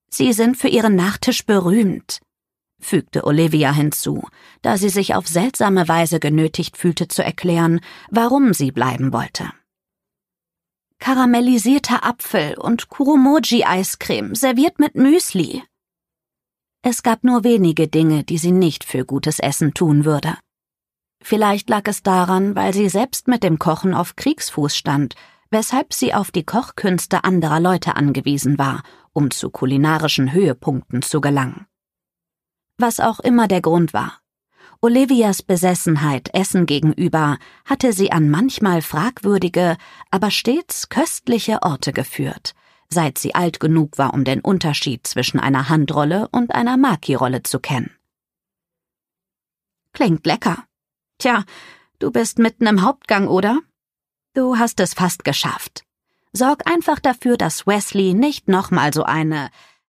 »Sie sind für Ihren Nachtisch berühmt«, fügte Olivia hinzu, da sie sich auf seltsame Weise genötigt fühlte zu erklären, warum sie bleiben wollte. »Karamellisierter Apfel und Kuromoji-Eiscreme, serviert mit Müsli.« Es gab nur wenige Dinge, die sie nicht für gutes Essen tun würde. Vielleicht lag es daran, weil sie selbst mit dem Kochen auf Kriegsfuß stand, weshalb sie auf die Kochkünste anderer Leute angewiesen war, um zu kulinarischen Höhepunkten zu gelangen. Was auch immer der Grund war, Olivias Besessenheit Essen gegenüber hatte sie an manchmal fragwürdige, aber stets köstliche Orte geführt, seit sie alt genug war, um den Unterschied zwischen einer Handrolle und einer Maki-Rolle zu kennen. »Klingt lecker. Tja, du bist mitten im Hauptgang, oder? Du hast es fast geschafft. Sorg einfach dafür, dass Wesley nicht nochmal so eine